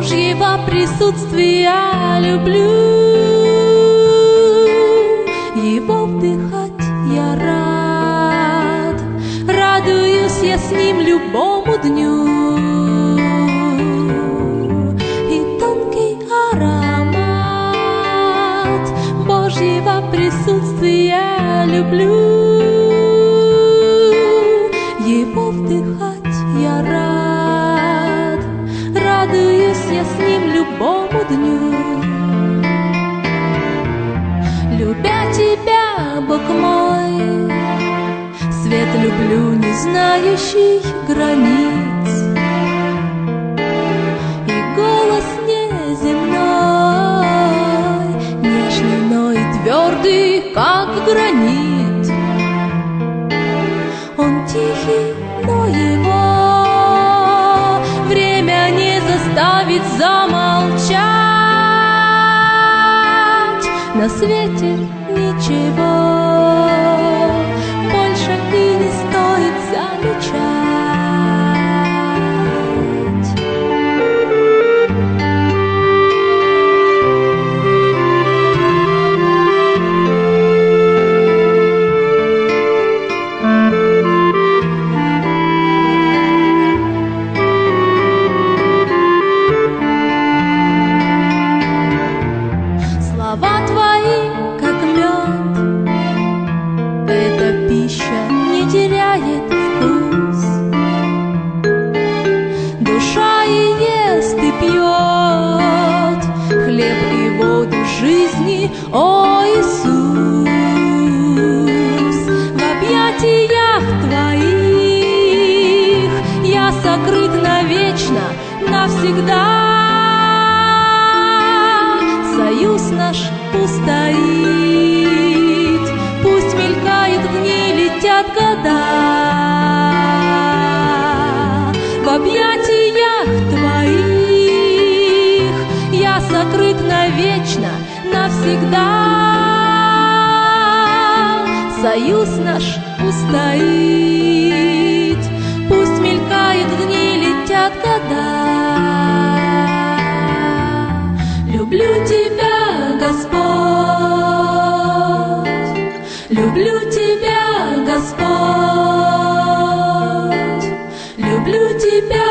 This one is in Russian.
Божьего присутствия люблю. Его вдыхать я рад, радуюсь я с ним любому дню. И тонкий аромат Божьего присутствия люблю. Его вдыхать я рад, радуюсь я с ним любому дню. Любя тебя, Бог мой, свет люблю, не знающий границ, и голос неземной, нежный, но и твердый, как гранит. Он тихий, но его время не заставит замолчать. На свете ничего больше и не стоит замечать. Слова твои, как мед, эта пища не теряет вкус. Душа и ест, и пьет хлеб и воду жизни, о Иисус. В объятиях твоих я сокрыт навечно, навсегда. Союз наш устоит, пусть мелькают дни, летят года. В объятиях твоих я сокрыт навечно, навсегда. Союз наш устоит, пусть мелькают дни, летят года. Люблю тебя, Господь, люблю тебя, Господь, люблю тебя.